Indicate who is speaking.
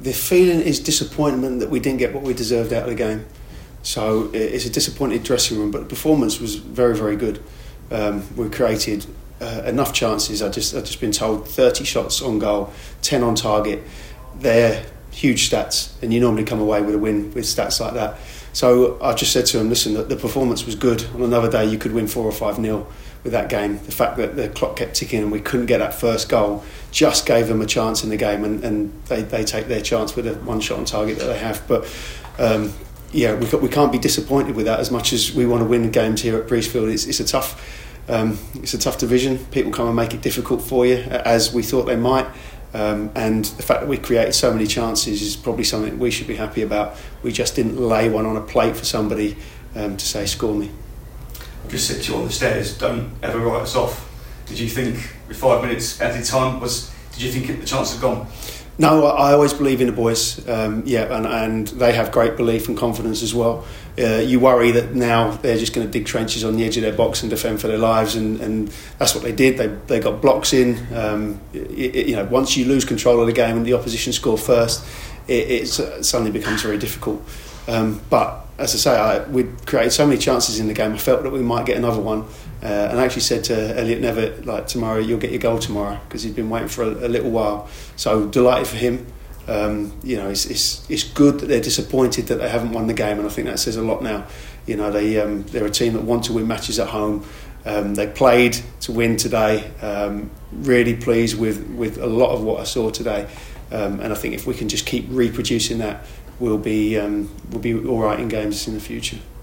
Speaker 1: The feeling is disappointment that we didn't get what we deserved out of the game. So it's a disappointed dressing room, but the performance was very, very good. We created enough chances. I've just been told 30 shots on goal, 10 on target. They're huge stats, and you normally come away with a win with stats like that. So I just said to him, listen, the performance was good. On another day, you could win 4 or 5-0 with that game. The fact that the clock kept ticking and we couldn't get that first goal just gave them a chance in the game, and they take their chance with the one shot on target that they have. But we can't be disappointed with that as much as we want to win games here at Priestfield. It's a tough division. People come and make it difficult for you, as we thought they might. And the fact that we created so many chances is probably something we should be happy about. We just didn't lay one on a plate for somebody to say, score me.
Speaker 2: I've just said to you on the stairs, don't ever write us off. Did you think with 5 minutes added time, did you think the chance had gone?
Speaker 1: No, I always believe in the boys, and they have great belief and confidence as well. You worry that now they're just going to dig trenches on the edge of their box and defend for their lives, and that's what they did. They got blocks in. Once you lose control of the game and the opposition score first, it suddenly becomes very difficult. But as I say, we created so many chances in the game. I felt that we might get another one, and I actually said to Elliot Nevitt, like, tomorrow you'll get your goal tomorrow, because he's been waiting for a little while. So delighted for him. It's good that they're disappointed that they haven't won the game, and I think that says a lot now. They're a team that want to win matches at home. They played to win today. Really pleased with a lot of what I saw today, and I think if we can just keep reproducing that, we'll be all right in games in the future.